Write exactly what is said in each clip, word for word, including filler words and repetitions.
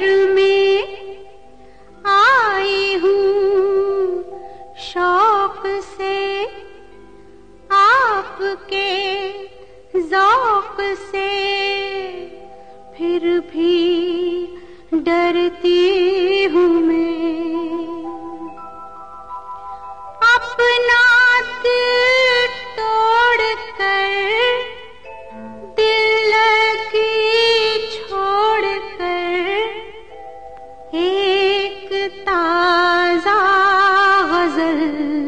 में आई हूँ शौक से, आपके ज़ौक़ से, फिर भी डरती हूँ मैं। अपना दिल तोड़ कर, दिल की छोड़ कर, एक ताज़ा गज़ल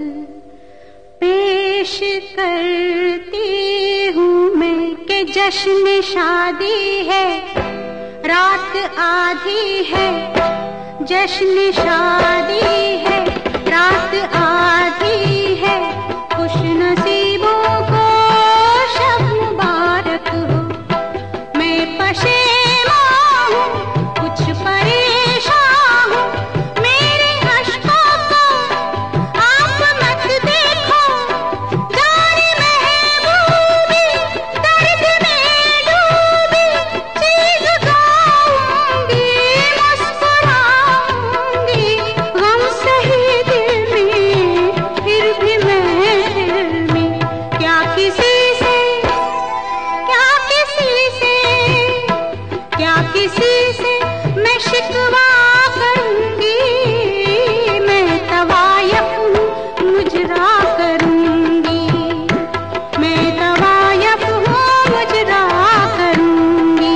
पेश करती हूँ मैं कि जश्न शादी है, रात आधी है, जश्न शादी है, रात आधी है, खुश नसीबों को शब मुबारक हो। मैं पशेमां हूँ, कुछ परेशान हूँ, मेरे अश्कों को आप मत देखो, जाने महबूबी दर्द में डूबी, चीज़ गाऊंगी, मुस्कुराऊंगी, गम सही दिल में, फिर भी मैं दिल में, क्या किसी से, क्या किसी से, क्या किसी से मैं शिकवा करूंगी, मैं तवायफ हूँ मुजरा करूंगी, मैं तवायफ हूँ मुजरा करूंगी।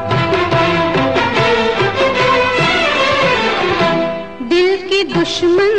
दिल की दुश्मन